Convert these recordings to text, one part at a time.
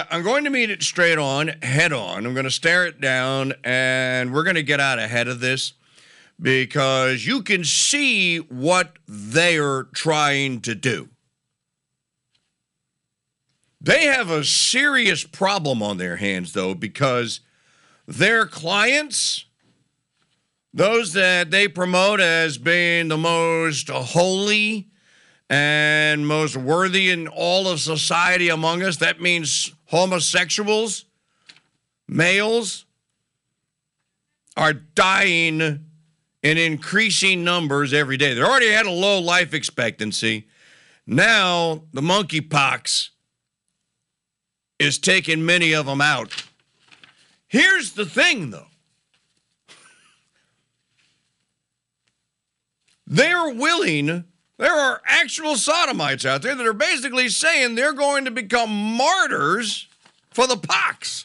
I'm going to meet it straight on, head on. I'm going to stare it down, and we're going to get out ahead of this because you can see what they're trying to do. They have a serious problem on their hands, though, because their clients, those that they promote as being the most holy and most worthy in all of society among us, that means homosexuals, males, are dying in increasing numbers every day. They already had a low life expectancy. Now the monkeypox is taking many of them out. Here's the thing, though. They're willing, there are actual sodomites out there that are basically saying they're going to become martyrs for the pox.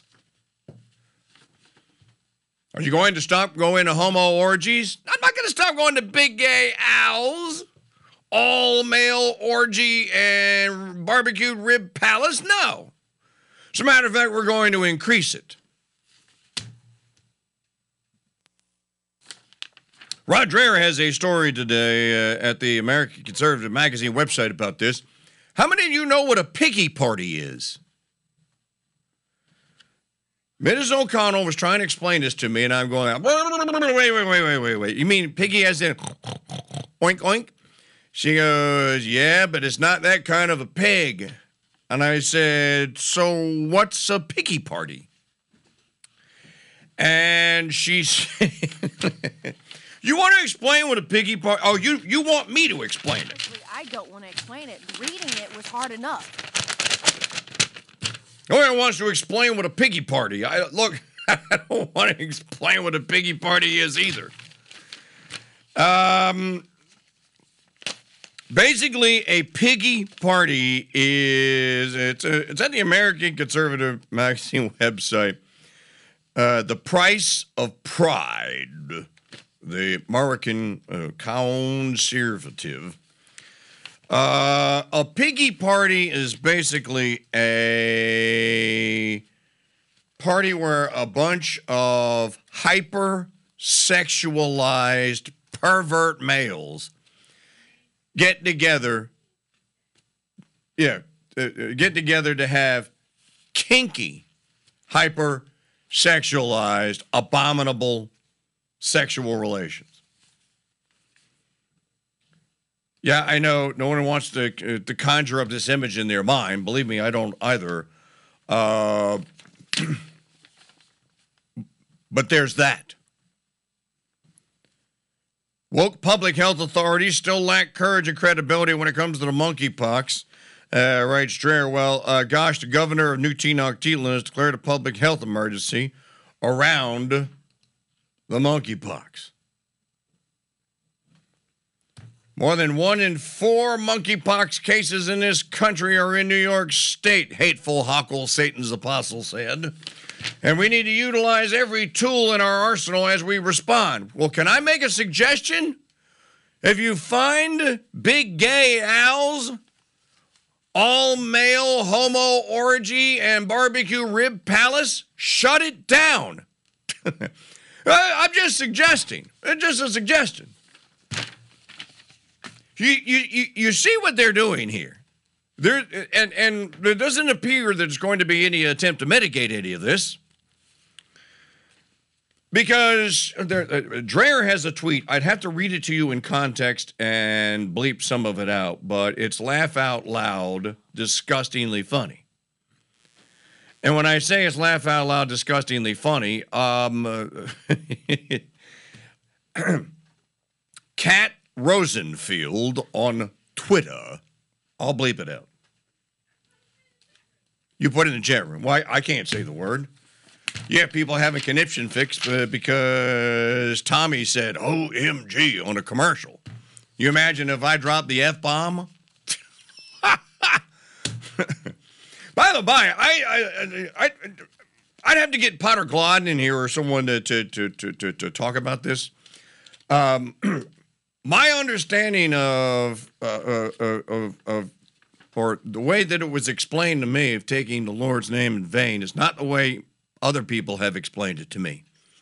Are you going to stop going to homo orgies? I'm not going to stop going to Big Gay Al's, all-male orgy and barbecued rib palace. No. As a matter of fact, we're going to increase it. Rod Dreher has a story today at the American Conservative Magazine website about this. How many of you know what a piggy party is? Mrs. O'Connell was trying to explain this to me, and I'm going, wait. You mean piggy as in oink, oink? She goes, yeah, but it's not that kind of a pig. And I said, so what's a piggy party? And she said, you want to explain what a piggy party? Oh, you want me to explain it? I don't want to explain it. Reading it was hard enough. No one wants to explain what a piggy party. Look, I don't want to explain what a piggy party is either. Basically, a piggy party is it's at the American Conservative Magazine website. The Price of Pride. The American Conservative. A piggy party is basically a party where a bunch of hyper-sexualized pervert males get together. Get together to have kinky, hyper-sexualized, abominable sexual relations. Yeah, I know no one wants to conjure up this image in their mind. Believe me, I don't either. But there's that. Woke public health authorities still lack courage and credibility when it comes to the monkeypox. Writes Dreher. Well, gosh, the governor of New Tenochtitlan has declared a public health emergency around the monkeypox. More than 1 in 4 monkeypox cases in this country are in New York State, hateful Hochul, Satan's apostle, said. And we need to utilize every tool in our arsenal as we respond. Well, can I make a suggestion? If you find Big Gay Al's, all-male homo orgy and barbecue rib palace, shut it down. I'm just suggesting. It's just a suggestion. You see what they're doing here. And there doesn't appear there's going to be any attempt to mitigate any of this. Because Dreher has a tweet. I'd have to read it to you in context and bleep some of it out, but it's laugh out loud, disgustingly funny. And when I say it's laugh out loud, disgustingly funny, Cat Rosenfield on Twitter, I'll bleep it out. You put it in the chat room. Why? I can't say the word. Yeah, people have a conniption fix because Tommy said OMG on a commercial. You imagine if I dropped the F-bomb? By the by, I'd have to get Potter Glodden in here or someone to talk about this. My understanding of or the way that it was explained to me of taking the Lord's name in vain is not the way other people have explained it to me.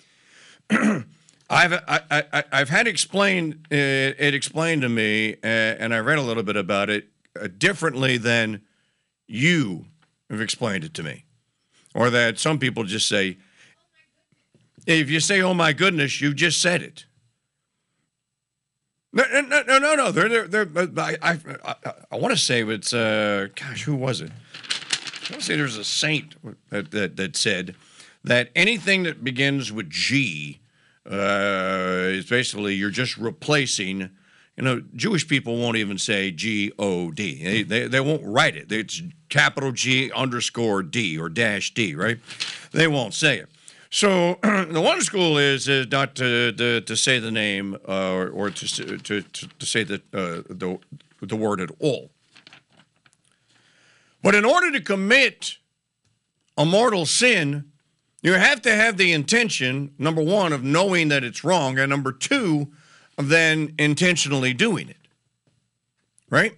I've had explained it explained to me, and I read a little bit about it differently than you have explained it to me, or that some people just say. If you say, "Oh my goodness," you just said it. No. I want to say it's gosh, who was it? I want to say there's a saint that said that anything that begins with G is basically you're just replacing. You know, Jewish people won't even say G-O-D. They won't write it. It's capital G underscore D or dash D, right? They won't say it. So the one school is not to say the name or to say the word at all. But in order to commit a mortal sin, you have to have the intention, number one, of knowing that it's wrong, and number two, of then intentionally doing it. Right?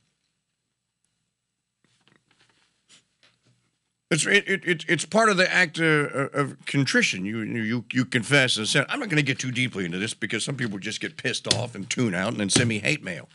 It's part of the act of contrition. You confess and say, I'm not going to get too deeply into this because some people just get pissed off and tune out and then send me hate mail.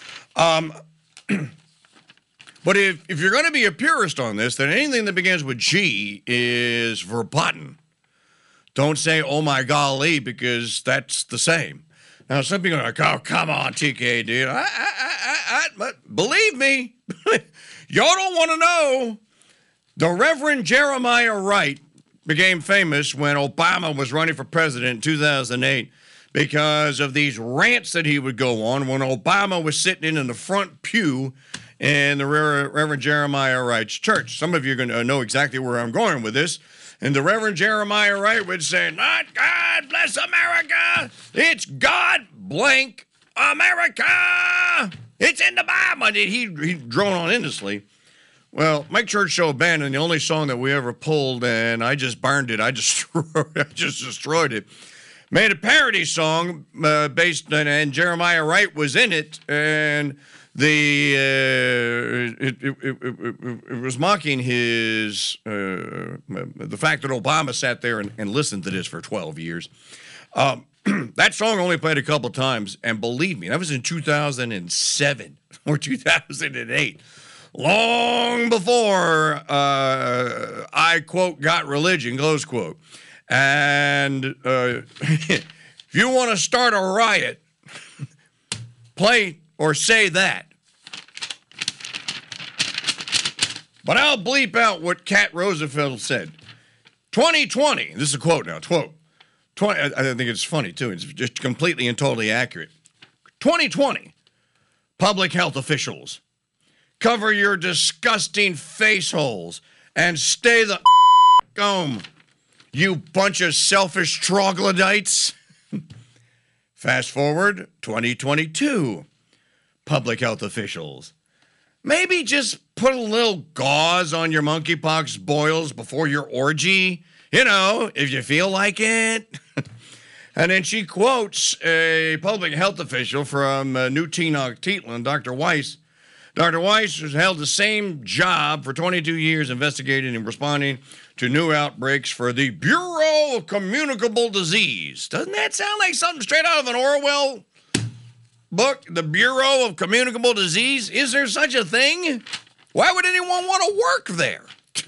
But if you're going to be a purist on this, then anything that begins with G is verboten. Don't say, oh my golly, because that's the same. Now, some people are like, oh, come on, TK, dude. But believe me, y'all don't want to know. The Reverend Jeremiah Wright became famous when Obama was running for president in 2008 because of these rants that he would go on when Obama was sitting in the front pew in the Reverend Jeremiah Wright's church. Some of you are going to know exactly where I'm going with this. And the Reverend Jeremiah Wright would say, not God bless America, it's God blank America. It's in the Bible. And he droned on endlessly. Well, Mike Church Show Abandoned, the only song that we ever pulled, and I just burned it. I just destroyed it. Made a parody song based on, and Jeremiah Wright was in it, and it was mocking his the fact that Obama sat there and listened to this for 12 years. That song only played a couple times, and believe me, that was in 2007 or 2008. Long before I, quote, got religion, close quote. And if you want to start a riot, play or say that. But I'll bleep out what Cat Roosevelt said. 2020, this is a quote now, quote. I think it's funny, too. It's just completely and totally accurate. 2020, public health officials. Cover your disgusting face holes and stay the home, you bunch of selfish troglodytes. Fast forward, 2022. Public health officials. Maybe just put a little gauze on your monkeypox boils before your orgy, you know, if you feel like it. And then she quotes a public health official from New Tenochtitlan, Dr. Weiss. Dr. Weiss has held the same job for 22 years investigating and responding to new outbreaks for the Bureau of Communicable Disease. Doesn't that sound like something straight out of an Orwell book? The Bureau of Communicable Disease? Is there such a thing? Why would anyone want to work there?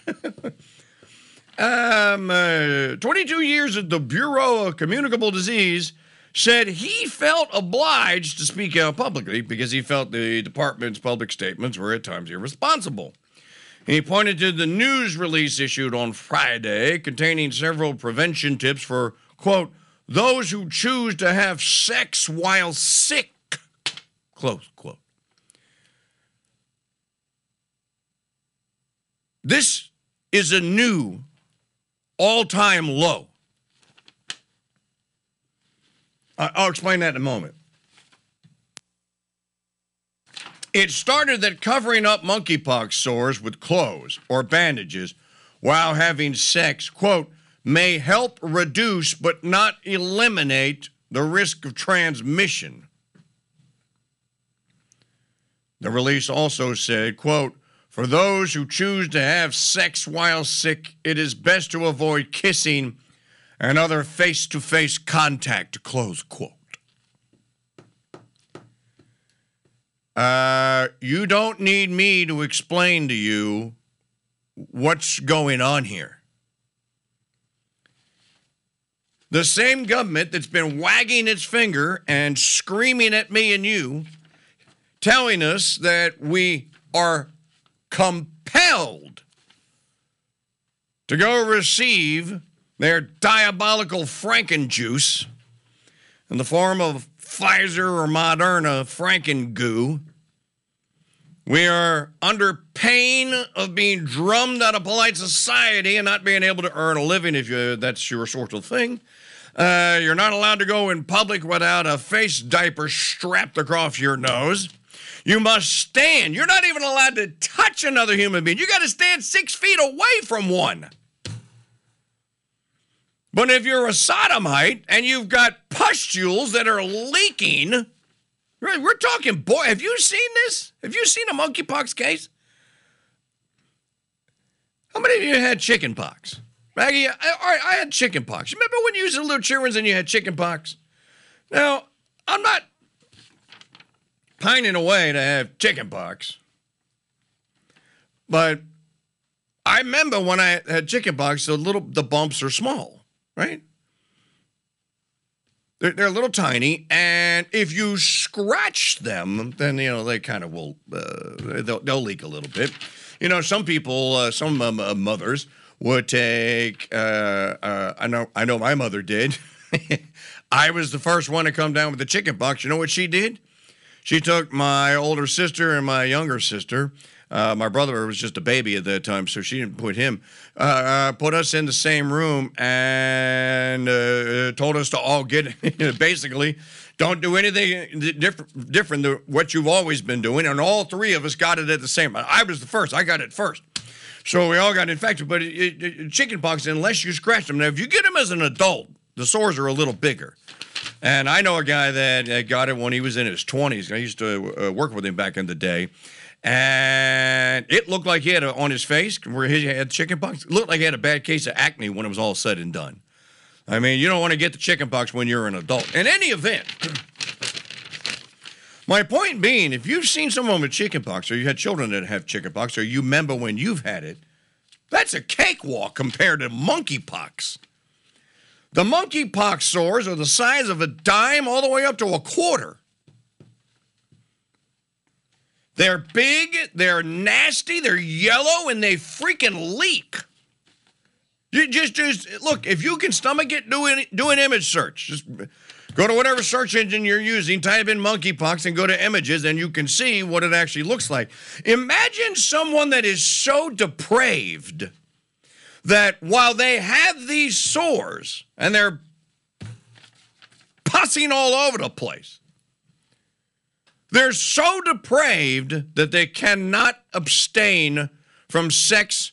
22 years at the Bureau of Communicable Disease said he felt obliged to speak out publicly because he felt the department's public statements were at times irresponsible. He pointed to the news release issued on Friday containing several prevention tips for, quote, those who choose to have sex while sick, close quote. This is a new all-time low. I'll explain that in a moment. It started that covering up monkeypox sores with clothes or bandages while having sex, quote, may help reduce but not eliminate the risk of transmission. The release also said, quote, "For those who choose to have sex while sick, it is best to avoid kissing and other face-to-face contact," close quote. You don't need me to explain to you what's going on here. The same government that's been wagging its finger and screaming at me and you, telling us that we are compelled to go receive their diabolical Frankenjuice in the form of Pfizer or Moderna Frankengoo. We are under pain of being drummed out of polite society and not being able to earn a living if that's your sort of thing. You're not allowed to go in public without a face diaper strapped across your nose. You must stand. You're not even allowed to touch another human being. You got to stand 6 feet away from one. But if you're a sodomite and you've got pustules that are leaking, we're talking, boy, have you seen this? Have you seen a monkeypox case? How many of you had chicken pox? Maggie, I had chicken pox. You remember when you was little children and you had chicken pox? Now, I'm not pining away to have chicken pox, but I remember when I had chicken pox, the bumps are small, right? They're a little tiny, and if you scratch them, then they kind of will they'll leak a little bit. Some people, some mothers would take. I know my mother did. I was the first one to come down with the chicken pox. You know what she did? She took my older sister and my younger sister. My brother was just a baby at that time, so she didn't put him. Put us in the same room and told us to all get, basically, don't do anything different than what you've always been doing. And all three of us got it at the same time. I was the first. I got it first. So we all got infected. But chicken pox, unless you scratch them. Now, if you get them as an adult, the sores are a little bigger. And I know a guy that got it when he was in his 20s. I used to work with him back in the day. And it looked like he had on his face where he had chicken pox. It looked like he had a bad case of acne when it was all said and done. I mean, you don't want to get the chicken pox when you're an adult. In any event, my point being, if you've seen someone with chicken pox, or you had children that have chicken pox, or you remember when you've had it, that's a cakewalk compared to monkeypox. The monkeypox sores are the size of a dime all the way up to a quarter. They're big, they're nasty, they're yellow, and they freaking leak. You just look, if you can stomach it, do an image search. Just go to whatever search engine you're using, type in monkeypox, and go to images, and you can see what it actually looks like. Imagine someone that is so depraved that while they have these sores, and they're pussing all over the place, they're so depraved that they cannot abstain from sex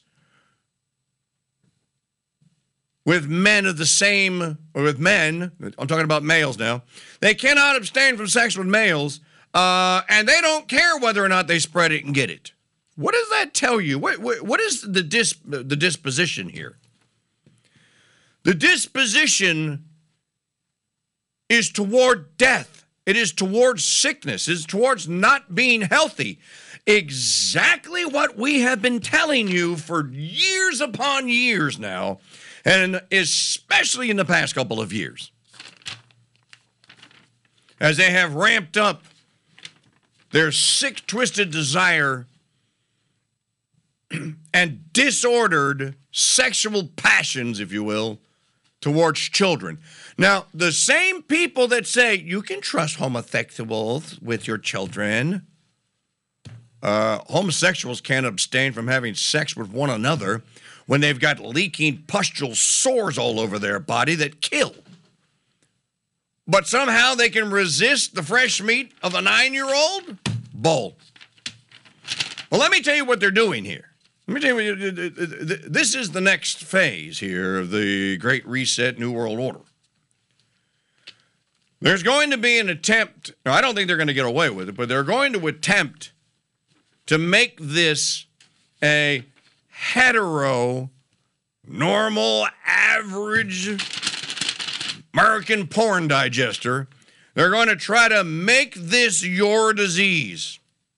with men of the same, or with men, I'm talking about males now. They cannot abstain from sex with males, and they don't care whether or not they spread it and get it. What does that tell you? What is the disposition here? The disposition is toward death. It is towards sickness. It is towards not being healthy. Exactly what we have been telling you for years upon years now, and especially in the past couple of years, as they have ramped up their sick, twisted desire and disordered sexual passions, if you will, towards children. Now, the same people that say you can trust homosexuals with your children, homosexuals can't abstain from having sex with one another when they've got leaking pustule sores all over their body that kill. But somehow they can resist the fresh meat of a 9-year-old? Bull. Well, let me tell you what they're doing here. Let me tell you, this is the next phase here of the Great Reset New World Order. There's going to be an attempt, I don't think they're going to get away with it, but they're going to attempt to make this a hetero, normal, average American porn digester. They're going to try to make this your disease.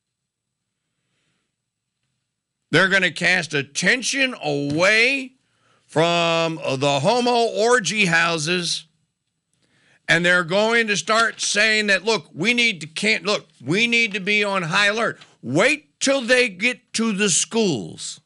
They're going to cast attention away from the homo orgy houses, and they're going to start saying that, look, we need to be on high alert. Wait till they get to the schools.